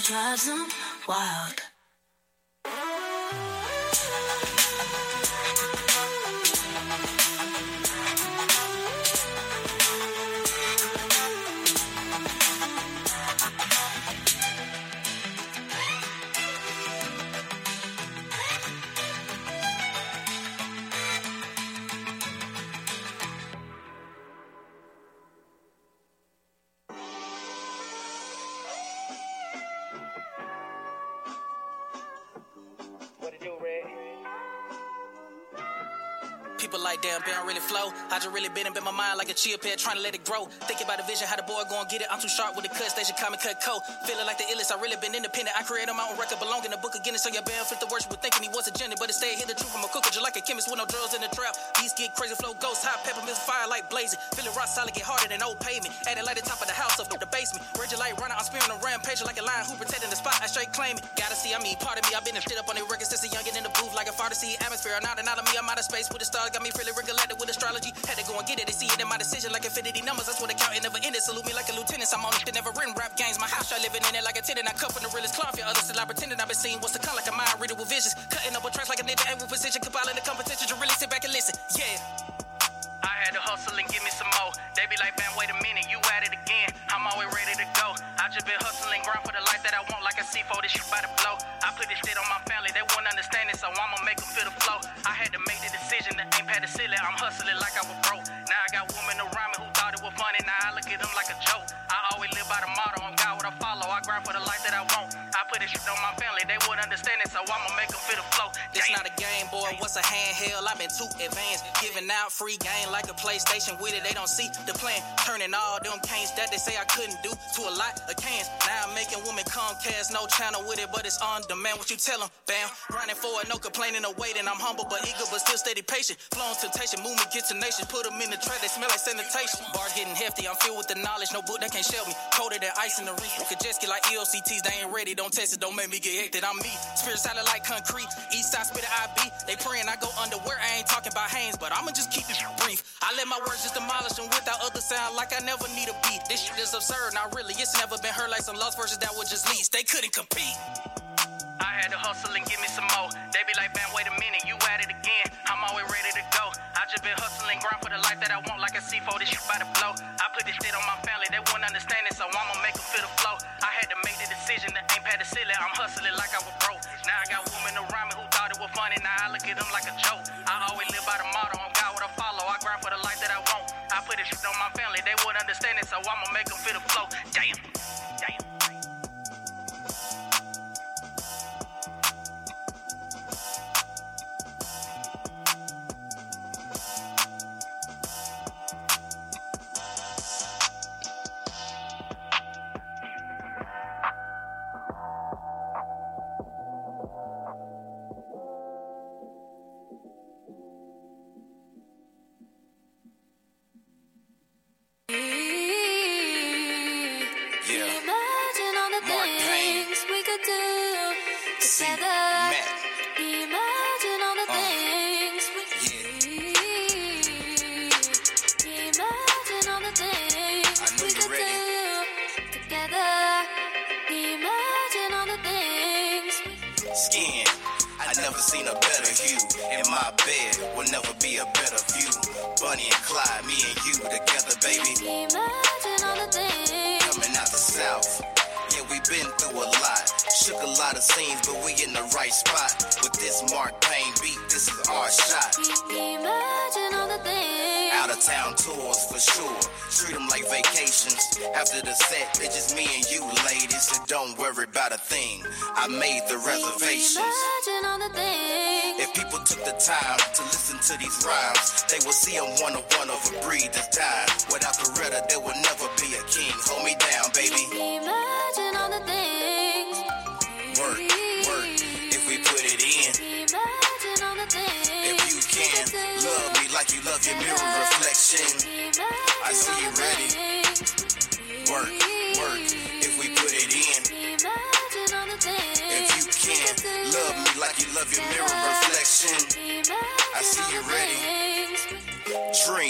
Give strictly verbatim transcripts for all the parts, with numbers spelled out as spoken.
it drives them wild. Like damn, been really flow. I just really been in my mind like a chia pet, trying to let it grow. Thinking about the vision, how the boy gon' get it. I'm too sharp with the cut station, come and cut coat. Feeling like the illest, I really been independent. I created my own record, belong in the book of Guinness. So your band flip the worship with thinking he was a genius, but instead hit the truth from a cooker, just like a chemist with no drugs in the trap. These get crazy, flow ghost, hot pepper, miss fire like blazing. Feeling rock solid, get harder than old pavement. Added like the top of the house, up the basement. Raging like runner, I'm spearing a rampage like a lion who protecting the spot. I straight claim it. Gotta see, I mean, part of me, I've been shit up on the record since a youngin' in the booth, like a far to see atmosphere. Not and out of me, I'm out of space with the stars, got me feeling recollected with astrology. Had to go and get it, they see it in my decision like infinity numbers. That's what they count, it never ended. Salute me like a lieutenant. I'm on it, never written rap games. My house, I living in it like a tenant. I cut from the realest cloth. Your others still I pretending I've been seeing what's to come like a mind reader with visions. Cutting up a tracks like a ninja, every position, compiling the competition to really sit back and listen. Yeah. I had to hustle and give me some more. They be like, man, wait a minute, you at it again. I'm always ready to go. I just been hustling, grind for the life that I want like a C four, this shit by the blow. I put this shit on my family, they wouldn't understand it, so I'ma make them feel the flow. I had to make the decision to aim past the ceiling, I'm hustling like I was broke. Now I got women around me who thought it was funny, now I look at them like a joke. I always live by the motto, I'm God what I follow. I grind for the life that I want. I put this shit on my family, they wouldn't understand it, so I'ma make them feel the flow. This not a game, boy, what's a handheld? I've been too advanced, giving out free game like a PlayStation with it. They don't see the plan, turning all them canes that they say I couldn't do to a lot of cans. Now I'm making women Comcast, no channel with it, but it's on demand. What you tell them, bam, running for it, no complaining or waiting. I'm humble but eager, but still steady patient. Flowing temptation, movement get to nation. Put them in the trap, they smell like sanitation. Bars getting hefty, I'm filled with the knowledge, no book that can't shell me. Colder than ice in the reef, Kajeski like E O C Ts, they ain't ready, don't test it, don't make me get hectic. I'm me, spirit solid like concrete, east side spit I B. They praying I go underwear, I ain't talking about Hanes, but I'ma just keep it brief. I let my words just demolish them without other sound, like I never need a beat. This shit is absurd, not really, it's never been heard like some lost verses that were just least. They couldn't compete. I had to hustle and give me some more. They be like, man, wait a minute, you at it again. I'm always ready to go. I just been hustling, grind for the life that I want like a C four, this shit by the blow. I put this shit on my family, they wouldn't understand it, so I'ma make them feel the flow. I had to make the decision to aim past the ceiling, I'm hustling like I was broke. Now I got women around me who thought it was funny, now I look at them like a joke. I always live by the motto, I'm God what I follow. I grind for the life that I want. I put this shit on my family, they wouldn't understand it, so I'ma make them feel the flow. Damn, damn. Seen a better hue in my bed, will never be a better view. Bonnie and Clyde, me and you together, baby. Imagine all the things. Coming out the south, yeah, we been through a lot. Shook a lot of scenes, but we in the right spot. With this Mark Payne beat, this is our shot. Imagine all the things. Out of town tours for sure. Treat them like vacations. After the set, it's just me and you, ladies. So don't worry about a thing. I made the reservations. Imagine all the things. If people took the time to listen to these rhymes, they will see I'm one of one of a breed this time. Without Coretta, there will never be a king. Hold me down, baby. Imagine all the things. Work, work, if we put it in. Imagine all the things. If you can, love me like you love your mirror reflection. I see you ready. Work, work, if we put it in. Imagine all the things. If you can, love me like you love your mirror reflection. I see you ready. Dream,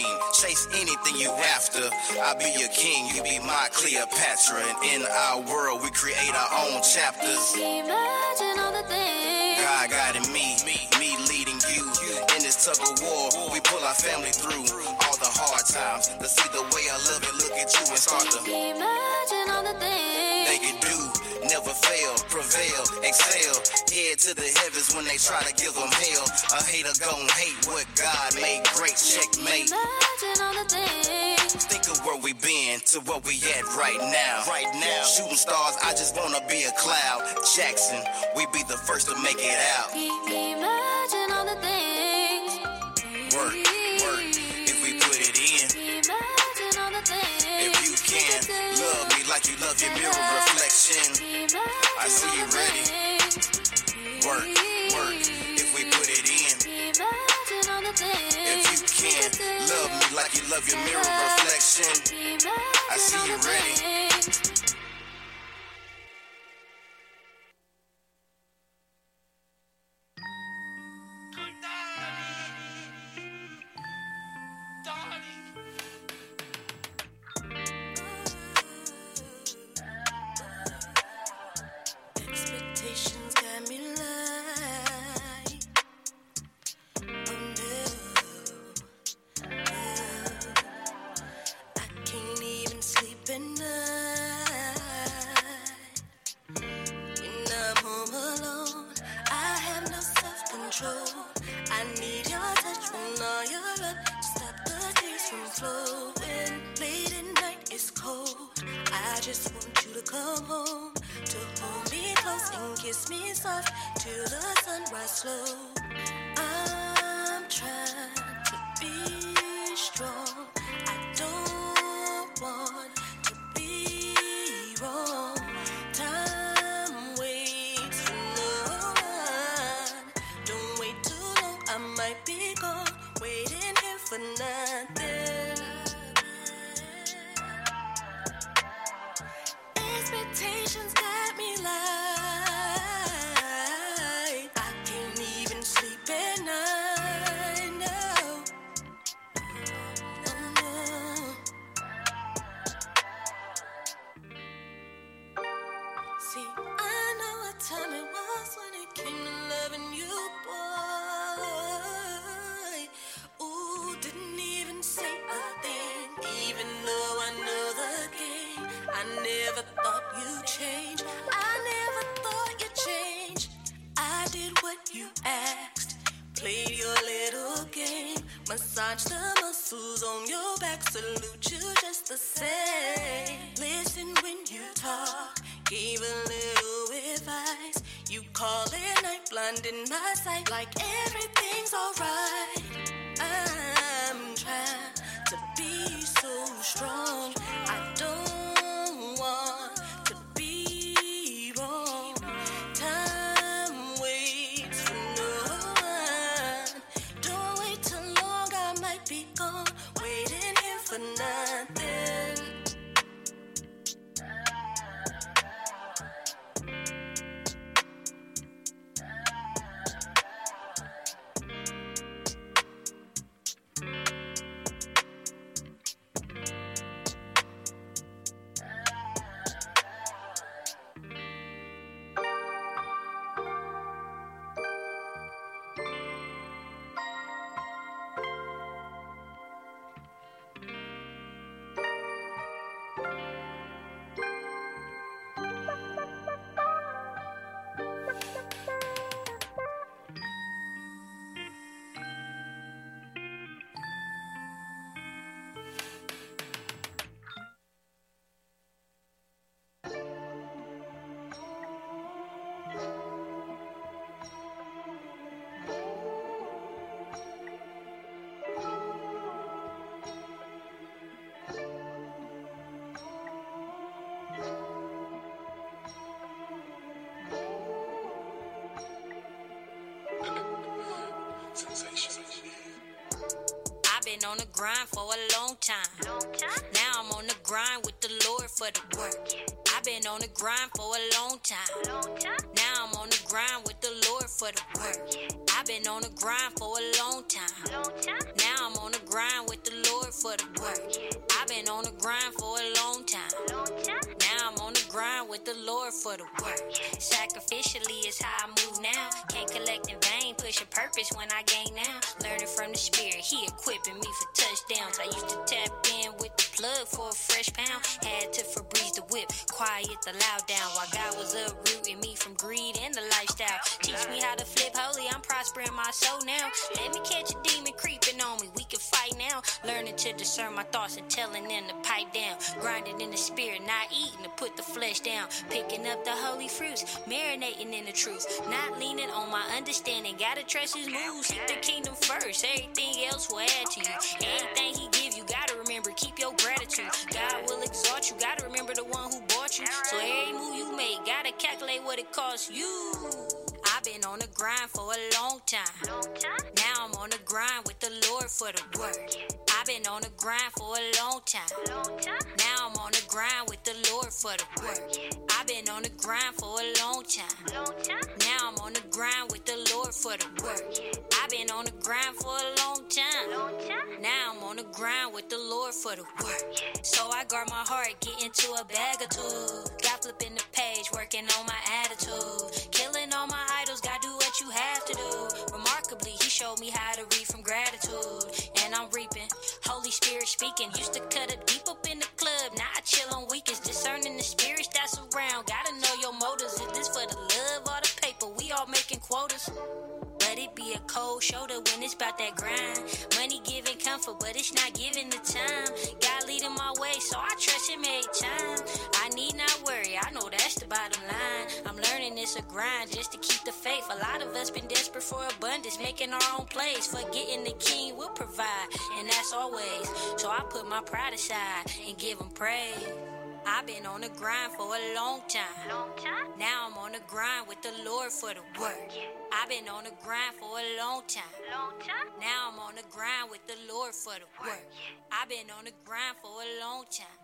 chase anything you after. I be your king, you be my Cleopatra. And in our world, we create our own chapters. Imagine all the things God guiding me, me, me leading you. In this tug of war, we pull our family through all the hard times. To see the way I love it, look at you and start to Imagine all the things they can do, never fail, prevail, excel. Head to the heavens when they try to give them hell. A hater gon' hate what God made great. Checkmate. Imagine all the things Think of where we been to where we at right now. Right now, shooting stars, I just wanna be a cloud. Jackson, we be the first to make it out. Imagine all the things Work, work, if we put it in. Imagine all the things If you can, love me like you love your mirror reflection. I see you ready. Work, work, if we put it in. Imagine all the things If you can, love me like you love your mirror reflection. I see you ready. Expectations got me like, oh no, I can't even sleep at night. When I'm home alone, I have no self-control. I need your touch when all your love stop the tears from flowing. Late at night it's cold, I just want you to come home, to hold me close and kiss me soft till the sunrise slow. I'm trying to be strong, I don't want to be wrong. Time waits for no one, don't wait too long, I might be gone, waiting here for nothing. Expectations got me like, I can't even sleep at night, no, oh no. See, I know what time it was when it came to loving you, boy. Ooh, didn't even say a thing, even though I know the game. I never thought you'd change, I never thought you'd change. I did what you asked, played your little game, massage the muscles on your back, salute you just the same. Listen when you talk, gave a little advice. You call it night, blinding my sight, like everything's alright. I'm trying to be so strong, I don't want to be wrong. Time waits for no one, don't wait too long, I might be gone, waiting here for nothing. I've been on the grind for a long time. Long time? Now I'm on the grind with the Lord for the work. I've been on the grind for a long time. Long time? Now I'm on the grind with the Lord for the work. I've been on the grind for a long time. Long time? Now I'm on the grind with the Lord for the work. I've been on the grind for a long time. Now I'm on the grind with the Lord for the work. Sacrificially is how I move now. Can't collect in vain, push a purpose when I gain now. Learning from the Spirit, He equipping me for touchdowns. I used to tap in with the plug for a fresh pound. Had to Febreze the whip, quiet the loud down. While God was uprooting me from greed and the lifestyle. Teach me how to flip holy, I'm prospering my soul now. Let me catch a demon creeping on me, we can fight now. Learning to discern my thoughts and telling them to pipe down. Grinding in the spirit, not eating to put the flesh down. Picking up the holy fruits, marinating in the truth. Not leaning on my understanding, gotta trust His moves. Seek the kingdom first, everything else will add to you. Everything He give you, gotta remember, keep your gratitude. God will exalt you, gotta remember the one who bought you. So every move you make, gotta calculate what it costs you. I've been on the grind for a long time. Now I'm on the grind with the Lord for the work. I've been on the grind for a long time. Now I'm on the grind with the Lord for the work. I've been on the grind for a long time. Now I'm on the grind with the Lord for the work. I've been on the grind for a long time. Now I'm on the grind with the Lord for the work. So I guard my heart, get into a bag of tools. Got flipping the page, working on my attitude. Killing all my idols, gotta do what you have to do. Remarkably, He showed me how to read from gratitude. And I'm reaping, Holy Spirit speaking. Used to cut up deep up in the club, now I chill on weekends. Discerning the spirits that's around. Gotta know your motives. Is this for the love or the paper? We all making quotas. Let it be a cold shoulder when it's about that grind. Money giving comfort, but it's not giving the time. God leading my way, so I trust Him every time. I need not worry, I know that's the bottom line. I'm learning it's a grind just to keep the faith. A lot of us been desperate for abundance, making our own place. Forgetting the King will provide, and that's always. So I put my pride aside and give Him praise. I've been on the grind for a long time. Now I'm on the grind with the Lord for the work. I've been on the grind for a long time. Now I'm on the grind with the Lord for the work. I've been on the grind for a long time.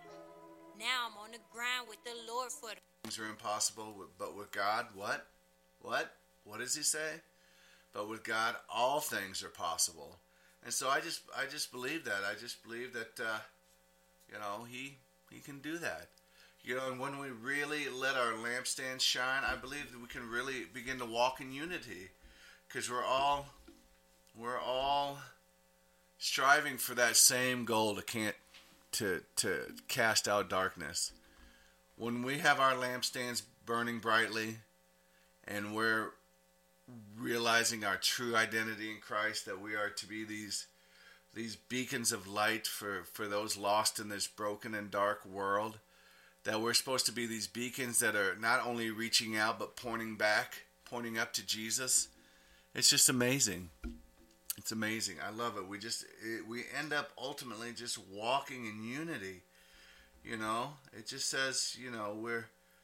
Now I'm on the grind with the Lord for the Things are impossible, but with God, what? What? What does He say? But with God, all things are possible. And so I just, I just believe that. I just believe that, uh, you know, He. He can do that. You know, and when we really let our lampstand shine, I believe that we can really begin to walk in unity. Because we're all we're all striving for that same goal to can't to to cast out darkness. When we have our lampstands burning brightly and we're realizing our true identity in Christ, that we are to be these these beacons of light for, for those lost in this broken and dark world, that we're supposed to be these beacons that are not only reaching out but pointing back, pointing up to Jesus. It's just amazing. It's amazing. I love it. We just it, we end up ultimately just walking in unity. You know, it just says, you know, we're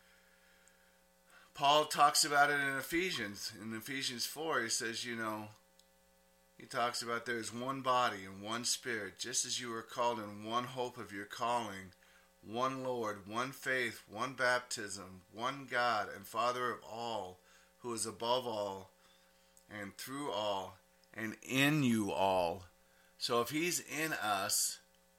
Paul talks about it in Ephesians. In Ephesians four, he says, you know, he talks about there is one body and one Spirit, just as you were called in one hope of your calling, one Lord, one faith, one baptism, one God and Father of all, who is above all and through all and in you all. So if He's in us,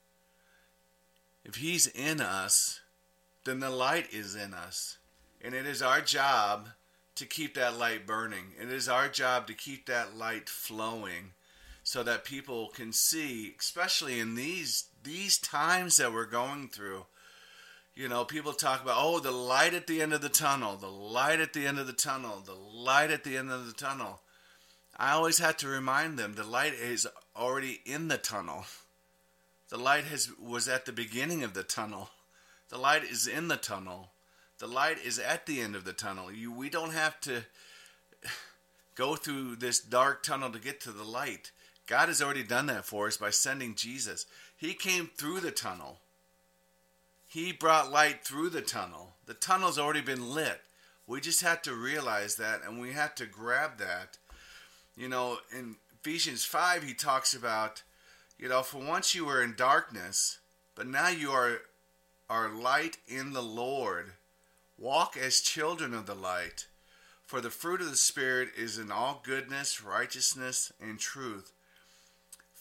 if He's in us, then the light is in us. And it is our job to keep that light burning. It is our job to keep that light flowing so that people can see, especially in these these times that we're going through. You know, people talk about, oh, the light at the end of the tunnel, the light at the end of the tunnel, the light at the end of the tunnel. I always have to remind them the light is already in the tunnel. The light has was at the beginning of the tunnel. The light is in the tunnel. The light is at the end of the tunnel. You, we don't have to go through this dark tunnel to get to the light. God has already done that for us by sending Jesus. He came through the tunnel. He brought light through the tunnel. The tunnel's already been lit. We just have to realize that, and we have to grab that. You know, in Ephesians five, he talks about, you know, for once you were in darkness, but now you are, are light in the Lord. Walk as children of the light, for the fruit of the Spirit is in all goodness, righteousness, and truth,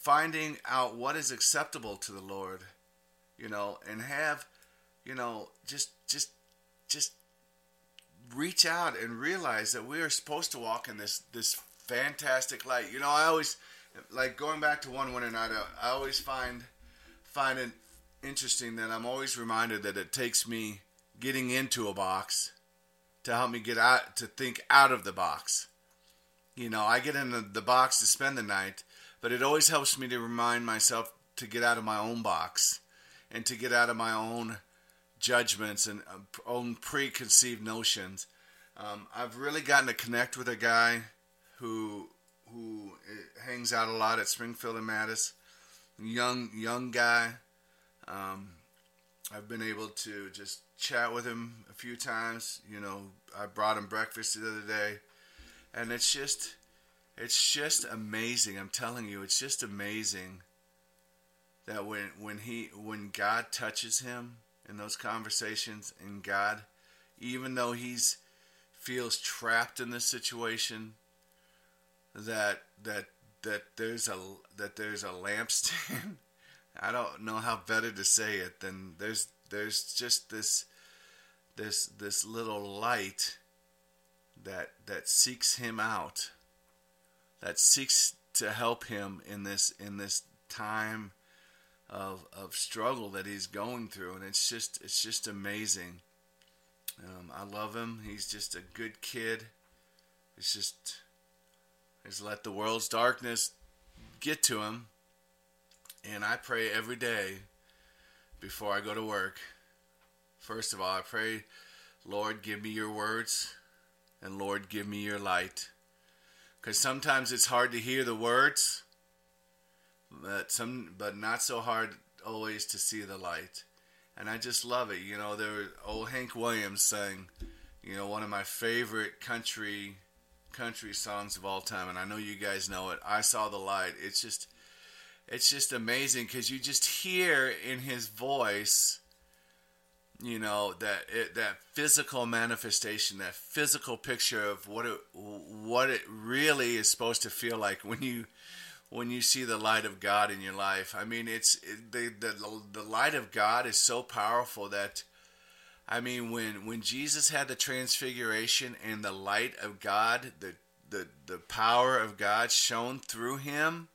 finding out what is acceptable to the Lord, you know, and have, you know, just just just reach out and realize that we are supposed to walk in this this fantastic light. You know, I always, like, going back to one winter night, I always find find it interesting that I'm always reminded that it takes me getting into a box to help me get out, to think out of the box. You know, I get in the, the box to spend the night, but it always helps me to remind myself to get out of my own box and to get out of my own judgments and own preconceived notions. Um, I've really gotten to connect with a guy who who hangs out a lot at Springfield and Mattis. Young young guy. Um, I've been able to just chat with him a few times. You know, I brought him breakfast the other day, and it's just it's just amazing. I'm telling you, it's just amazing that when when he when God touches him in those conversations, and God, even though he's feels trapped in this situation, that that that there's a that there's a lampstand. I don't know how better to say it than there's there's just this this this little light that that seeks him out, that seeks to help him in this in this time of of struggle that he's going through, and it's just it's just amazing. Um, I love him. He's just a good kid. It's just he's let the world's darkness get to him, and I pray every day before I go to work. First of all, I pray, Lord, give me your words, and Lord, give me your light, because sometimes it's hard to hear the words, but some, but not so hard always to see the light. And I just love it. You know, there was old Hank Williams sang, you know, one of my favorite country country songs of all time, and I know you guys know it. I Saw the Light. It's just, it's just amazing because you just hear in his voice, you know, that it, that physical manifestation, that physical picture of what it what it really is supposed to feel like when you. When you see the light of God in your life. I mean, it's it, the, the the light of God is so powerful that, I mean, when when Jesus had the transfiguration and the light of God, the the, the power of God shone through him,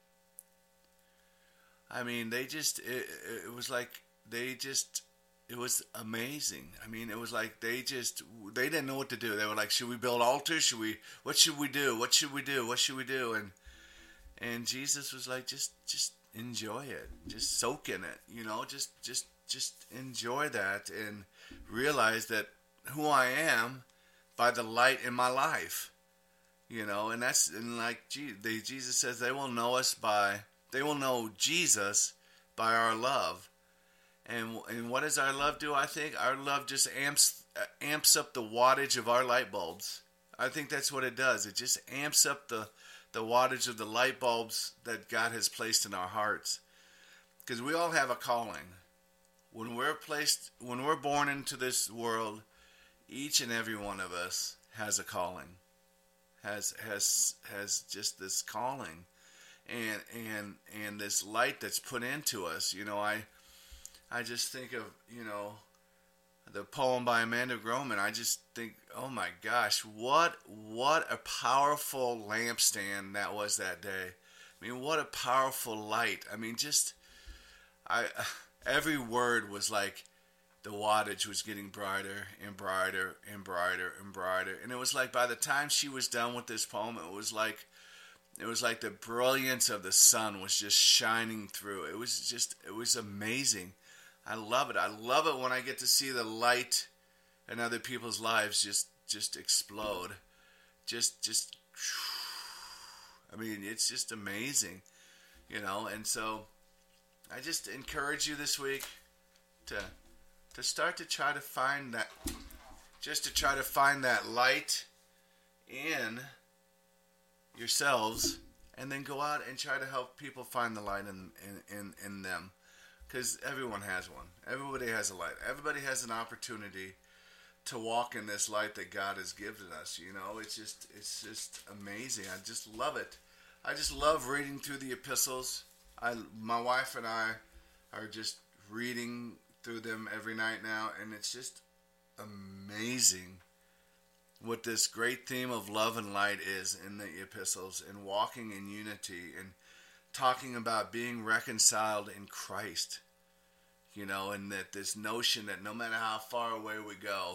I mean, they just, it, it was like, they just, it was amazing. I mean, it was like they just, they didn't know what to do. They were like, should we build altars? Should we, what should we do? What should we do? What should we do? And And Jesus was like, just, just enjoy it, just soak in it, you know, just, just, just enjoy that and realize that who I am by the light in my life, you know, and that's, and like they, Jesus says, they will know us by, they will know Jesus by our love. And and what does our love do? I think our love just amps amps up the wattage of our light bulbs. I think that's what it does. It just amps up the the wattage of the light bulbs that God has placed in our hearts. Because we all have a calling. When we're placed, when we're born into this world, each and every one of us has a calling. Has has has just this calling. And and and this light that's put into us. You know, I I just think of, you know, the poem by Amanda Groman. I just think, oh my gosh, what what a powerful lampstand that was that day. I mean, what a powerful light. I mean, just I every word was like the wattage was getting brighter and brighter and brighter and brighter. And it was like by the time she was done with this poem, it was like it was like the brilliance of the sun was just shining through. It was just it was amazing. I love it. I love it when I get to see the light in other people's lives just just explode. Just, just, I mean, it's just amazing, you know. And so I just encourage you this week to to start to try to find that, just to try to find that light in yourselves, and then go out and try to help people find the light in in, in, in them. Because everyone has one. Everybody has a light. Everybody has an opportunity to walk in this light that God has given us. You know, it's just, it's just amazing. I just love it. I just love reading through the epistles. I, my wife and I are just reading through them every night now, and it's just amazing what this great theme of love and light is in the epistles, and walking in unity, and talking about being reconciled in Christ. You know, and that this notion that no matter how far away we go,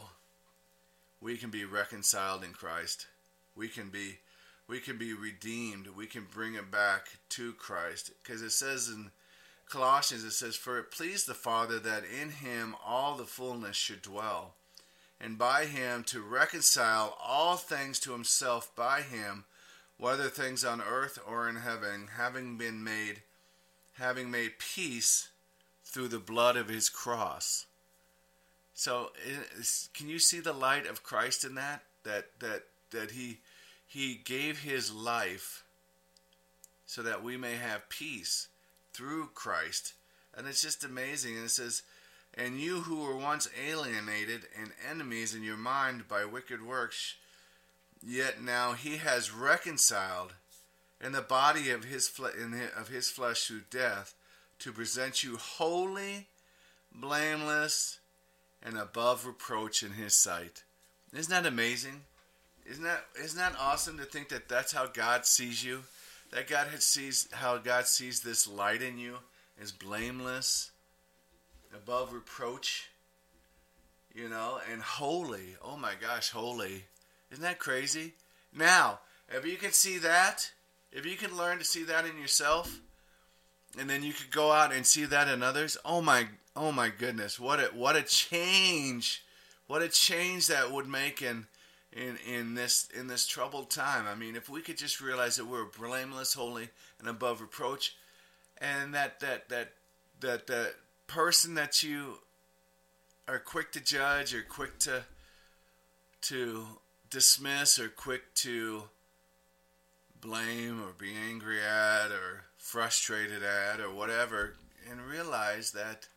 we can be reconciled in Christ. We can be we can be redeemed. We can bring it back to Christ. Because it says in Colossians, it says, "For it pleased the Father that in him all the fullness should dwell, and by him to reconcile all things to himself by him, whether things on earth or in heaven, having been made, having made peace through the blood of his cross." So, can you see the light of Christ in that? That that that he he gave his life so that we may have peace through Christ, and it's just amazing. And it says, "And you who were once alienated and enemies in your mind by wicked works, yet now he has reconciled in the body of his fle- in his, of his flesh through death, to present you holy, blameless, and above reproach in his sight." Isn't that amazing? Isn't that isn't that awesome to think that that's how God sees you? That God sees how God sees this light in you is blameless, above reproach, you know, and holy. Oh my gosh, holy. Isn't that crazy? Now, if you can see that, if you can learn to see that in yourself, and then you could go out and see that in others, oh my oh my goodness, what a what a change. What a change that would make in in in this in this troubled time. I mean, if we could just realize that we're blameless, holy, and above reproach, and that that that that that person that you are quick to judge, or quick to to dismiss, or quick to blame, or be angry at, or frustrated at, or whatever, and realize that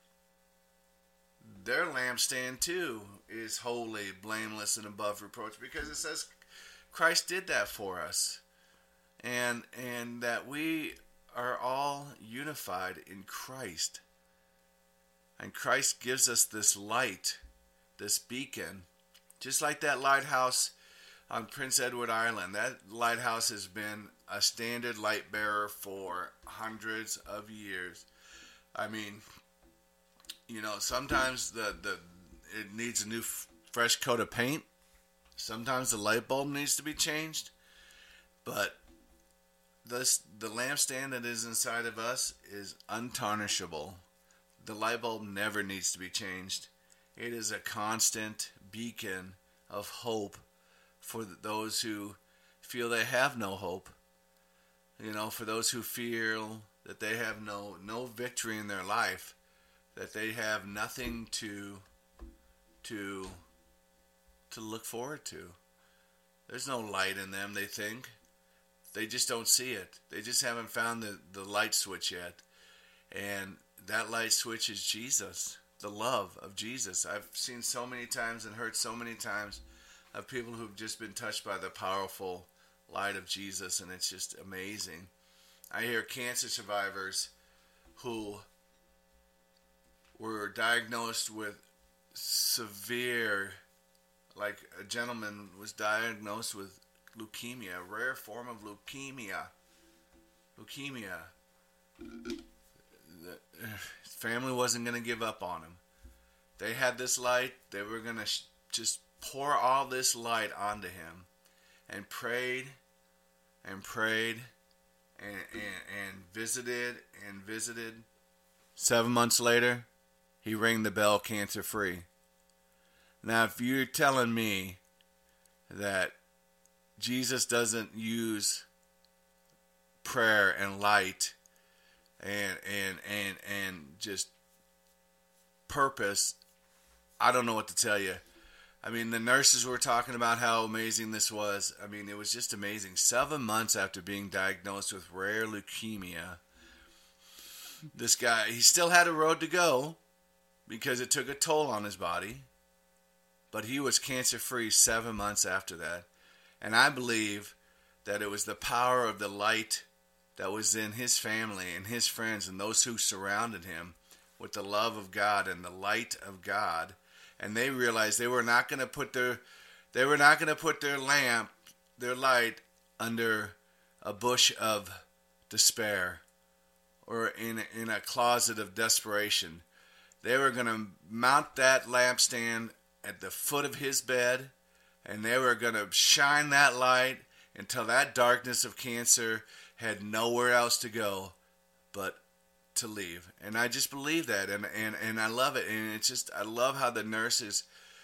their lampstand too is holy, blameless, and above reproach, because it says Christ did that for us, and and that we are all unified in Christ, and Christ gives us this light, this beacon, just like that lighthouse on Prince Edward Island. That lighthouse has been a standard light bearer for hundreds of years. I mean, you know, sometimes the, the it needs a new f- fresh coat of paint. Sometimes the light bulb needs to be changed. But this the lampstand that is inside of us is untarnishable. The light bulb never needs to be changed. It is a constant beacon of hope for those who feel they have no hope. You know, for those who feel that they have no no victory in their life, that they have nothing to to to look forward to. There's no light in them, they think. They just don't see it. They just haven't found the, the light switch yet. And that light switch is Jesus, the love of Jesus. I've seen so many times and heard so many times of people who've just been touched by the powerful light of Jesus, and it's just amazing. I hear cancer survivors who were diagnosed with severe, like a gentleman was diagnosed with leukemia, a rare form of leukemia. Leukemia. The, his family wasn't going to give up on him. They had this light. They were going to sh- just pour all this light onto him, and prayed and prayed and, and, and visited and visited. Seven months later, he rang the bell cancer free. Now, if you're telling me that Jesus doesn't use prayer and light and and and and just purpose, I don't know what to tell you. I mean, the nurses were talking about how amazing this was. I mean, it was just amazing. Seven months after being diagnosed with rare leukemia, this guy, he still had a road to go because it took a toll on his body, but he was cancer-free seven months after that. And I believe that it was the power of the light that was in his family and his friends and those who surrounded him with the love of God and the light of God. And they realized they were not going to put their they were not going to put their lamp, their light, under a bush of despair or in in a closet of desperation. They were going to mount that lampstand at the foot of his bed, and they were going to shine that light until that darkness of cancer had nowhere else to go but to leave. And I just believe that, and, and, and I love it. And it's just, I love how the nurses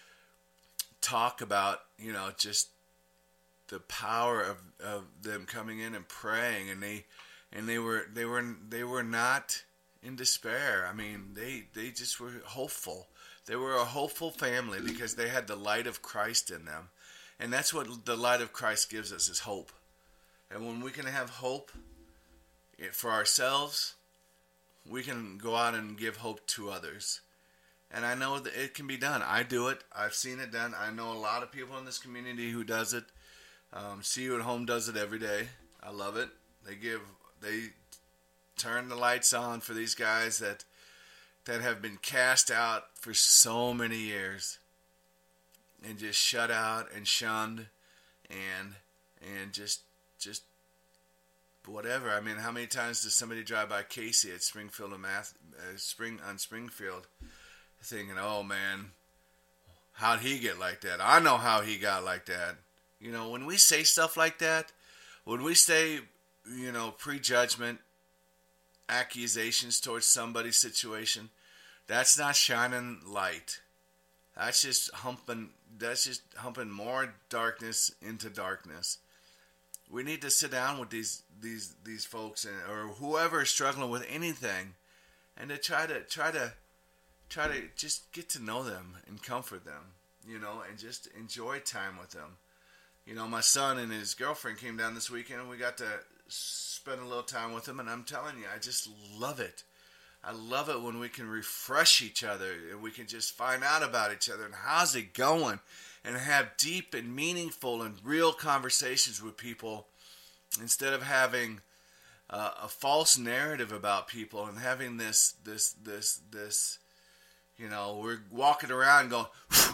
talk about, you know, just the power of, of them coming in and praying, and they and they were they were they were not in despair. I mean, they they just were hopeful. They were a hopeful family because they had the light of Christ in them. And that's what the light of Christ gives us, is hope. And when we can have hope for ourselves, we can go out and give hope to others. And I know that it can be done. I do it. I've seen it done. I know a lot of people in this community who does it. Um, See You at Home does it every day. I love it. They give, they turn the lights on for these guys that that have been cast out for so many years and just shut out and shunned and and just just whatever. I mean, how many times does somebody drive by Casey at Springfield and Math, uh, Spring on Springfield, thinking, "Oh man, how'd he get like that? I know how he got like that." You know, when we say stuff like that, when we say, you know, prejudgment, accusations towards somebody's situation, that's not shining light. That's just humping. That's just humping more darkness into darkness. We need to sit down with these these these folks and, or whoever is struggling with anything, and to try to try to try to just get to know them and comfort them, you know, and just enjoy time with them. You know, my son and his girlfriend came down this weekend, and we got to spend a little time with them, and I'm telling you, I just love it. I love it when we can refresh each other and we can just find out about each other and how's it going, and have deep and meaningful and real conversations with people instead of having uh, a false narrative about people and having this, this, this, this, you know, we're walking around going,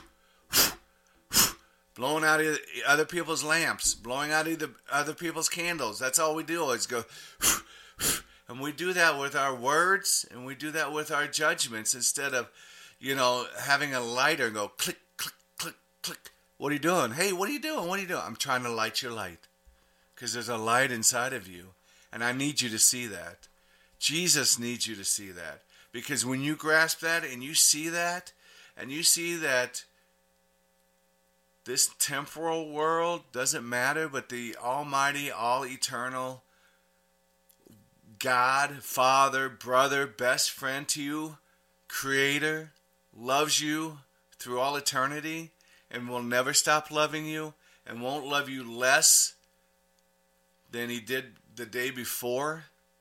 blowing out other people's lamps, blowing out either other people's candles. That's all we do is go, and we do that with our words, and we do that with our judgments instead of, you know, having a lighter and go click, click, click, click. What are you doing? Hey, what are you doing? What are you doing? I'm trying to light your light because there's a light inside of you, and I need you to see that. Jesus needs you to see that, because when you grasp that and you see that, and you see that this temporal world doesn't matter, but the almighty, all-eternal God, Father, brother, best friend to you, Creator, loves you through all eternity and will never stop loving you and won't love you less than He did the day before.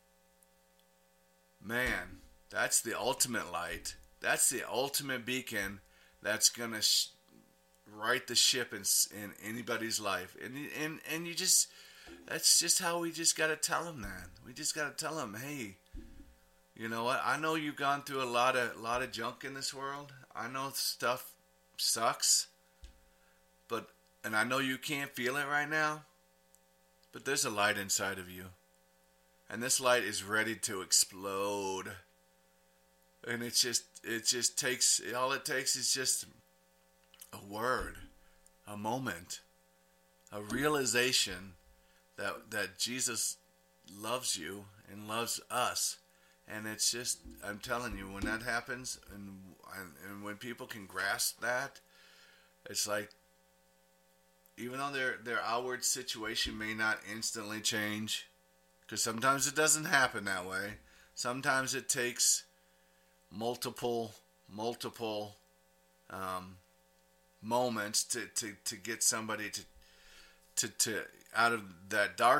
Man, that's the ultimate light. That's the ultimate beacon that's going to sh- right the ship in, in anybody's life. And, and, and you just... That's just how we just got to tell them that. We just got to tell them, hey, you know what? I know you've gone through a lot of lot of junk in this world. I know stuff sucks, but and I know you can't feel it right now, but there's a light inside of you, and this light is ready to explode. And it's just it just takes all it takes is just a word, a moment, a realization that that Jesus loves you and loves us. And it's just, I'm telling you, when that happens, and, and and when people can grasp that, it's like, even though their their outward situation may not instantly change, because sometimes it doesn't happen that way. Sometimes it takes multiple multiple um, moments to, to, to get somebody to to to out of that dark